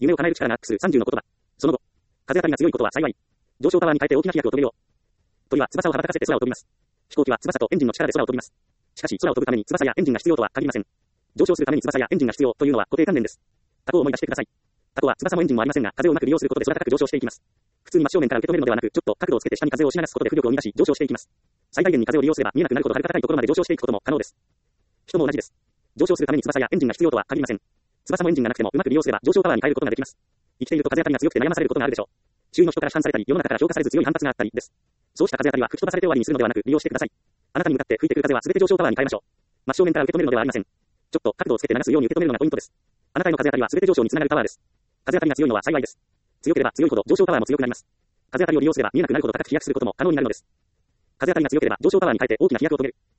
夢を叶える力がアックス30の言葉。その後、風当たりが強いことは幸い。上昇パワーに変えて大きな飛躍を飛べよう。鳥は翼を羽ばたかせて空を飛びます。飛行機は翼とエンジンの力で空を飛びます。しかし空を飛ぶために翼やエンジンが必要とは限りません。上昇するために翼やエンジンが必要というのは固定観念です。タコを思い出してください。タコは翼もエンジンもありませんが、風をうまく利用することで空高く上昇していきます。普通に真正面から受け止めるのではなく、ちょっと角度をつけて下に風を押し流すことで浮力を生み出し上昇していきます。最大限に風を利用すれば見えなくなるほど遥か高いところまで上昇していくことも可能です。人も同じです。上昇するために翼やエンジンが必要とは限りません。翼もエンジンがなくてもうまく利用すれば上昇パワーに変えることができます。生きていると風当たりが強くて悩まされることがあるでしょう。周囲の人から批判されたり、世の中から評価されず強い反発があったりです。そうした風当たりは吹き飛ばされて終わりにするのではなく利用してください。あなたに向かって吹いてくる風は全て上昇パワーに変えましょう。真正面から受け止めるのではありません。ちょっと角度をつけて流すように受け止めるのがポイントです。あなたへの風当たりは全て上昇につながるパワーです。風当たりが強いのは幸いです。強ければ強いほど上昇パワーも強くなります。風当たりを利用すれば見えなくなるほど高く飛躍することも可能になるのです。風当たりが強ければ上昇パワーに変えて大きな飛躍を遂げる。